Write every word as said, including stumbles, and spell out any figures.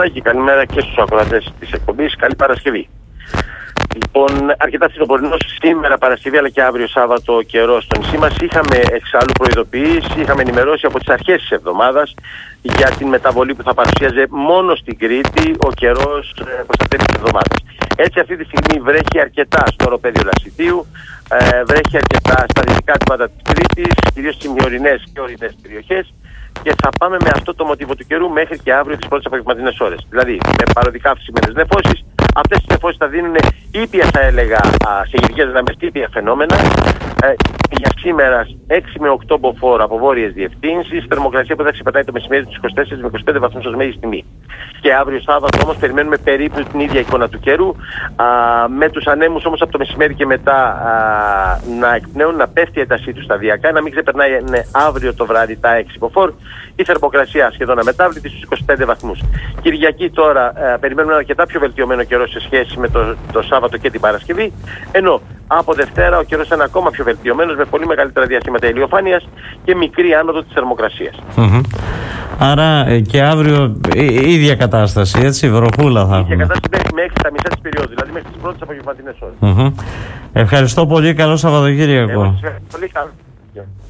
Θοδωράκη, καλημέρα και στους ακροατές της εκπομπής. Καλή Παρασκευή. Λοιπόν, αρκετά φθινοπορεινός σήμερα Παρασκευή αλλά και αύριο Σάββατο καιρό στο νησί μας. Είχαμε εξάλλου προειδοποιήσει, είχαμε ενημερώσει από τις αρχές της εβδομάδας για την μεταβολή που θα παρουσίαζε μόνο στην Κρήτη ο καιρός προς τα τέλη της εβδομάδας. Έτσι αυτή τη στιγμή βρέχει αρκετά στο οροπέδιο Λασιτίου, ε, βρέχει αρκετά στα δυτικά τμήματα της Κρήτης, κυρίως στις ημιορεινές και ορεινές περιοχές. Και θα πάμε με αυτό το μοτίβο του καιρού μέχρι και αύριο τις πρώτες απογευματινές ώρες. Δηλαδή με παροδικά αυξημένες νεφώσεις. Αυτές τις νεφώσεις θα δίνουν ήπια, θα έλεγα, σε γενικές γραμμές ήπια φαινόμενα. Ε, για σήμερα έξι με οκτώ μποφόρ από βόρειες διευθύνσεις. Θερμοκρασία που θα ξεπερνάει το μεσημέρι τους είκοσι τέσσερα με είκοσι πέντε βαθμούς ως μέγιστη τιμή. Και αύριο Σάββατο όμως περιμένουμε περίπου την ίδια εικόνα του καιρού. Α, με τους ανέμους όμως από το μεσημέρι και μετά α, να εκπνέουν, να πέφτει η έντασή του σταδιακά, να μην ξεπερνάει ναι, αύριο το βράδυ τα έξι μποφόρ. Η θερμοκρασία σχεδόν αμετάβλητη στους είκοσι πέντε βαθμούς. Κυριακή τώρα α, περιμένουμε αρκετά πιο βελτιωμένο καιρό σε σχέση με το, το Σάββατο και την Παρασκευή. Ενώ από Δευτέρα ο καιρός είναι ακόμα πιο βελτιωμένος με πολύ μεγαλύτερα διαστήματα ηλιοφάνειας και μικρή άνοδο της θερμοκρασίας. Mm-hmm. Άρα ε, και αύριο η ίδια κατάσταση, έτσι, βροχούλα θα έχουμε. Η ίδια κατάσταση μέχρι τα μισά της περίοδου, δηλαδή μέχρι τις πρώτες απογευματινές ώρες. Mm-hmm. Ευχαριστώ πολύ, καλό Σαββατοκύριακο. Εγώ, πολύ καλό.